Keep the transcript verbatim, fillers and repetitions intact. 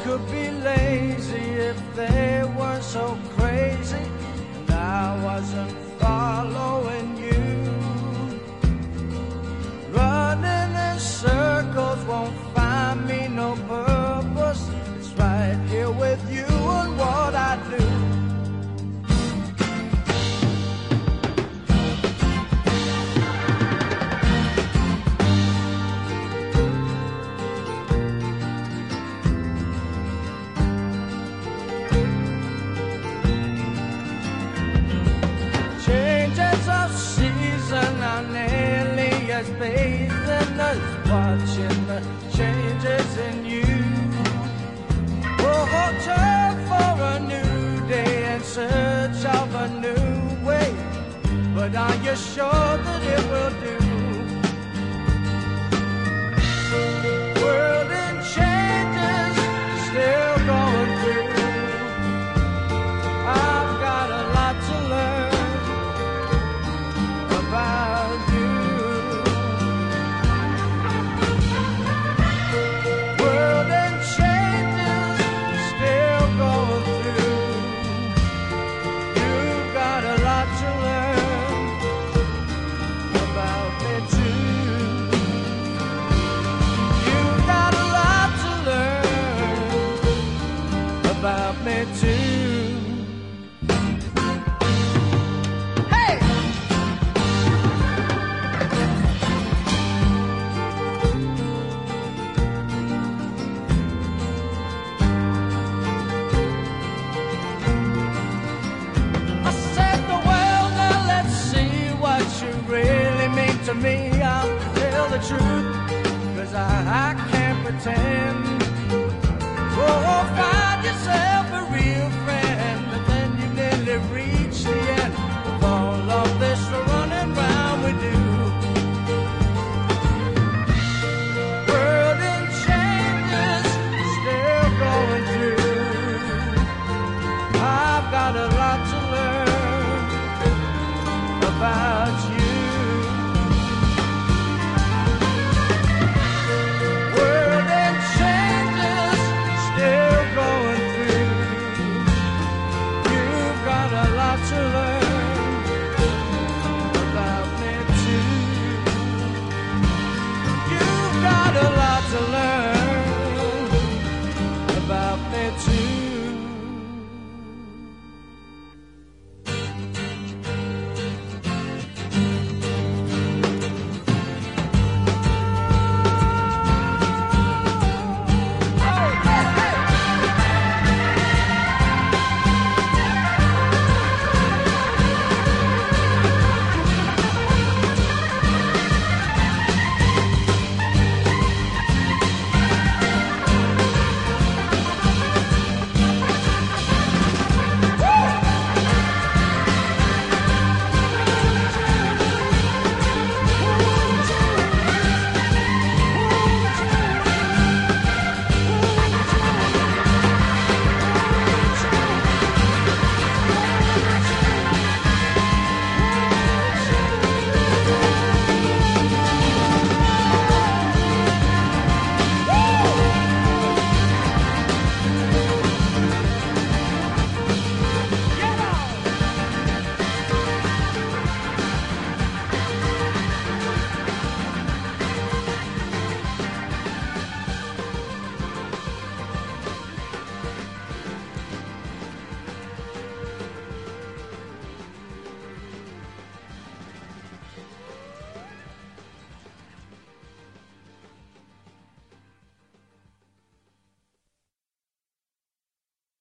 could be lazy if they weren't so crazy, and I wasn't following you. Running in circles won't find me no purpose. It's right here with you and what I do. As bathing us, watching the changes in you. A hotel for a new day in search of a new way, but are you sure that it will do? World in changes, still going through. I've got a lot to learn about you. About me too. Hey! I said, well, now let's see what you really mean to me. I'll tell the truth.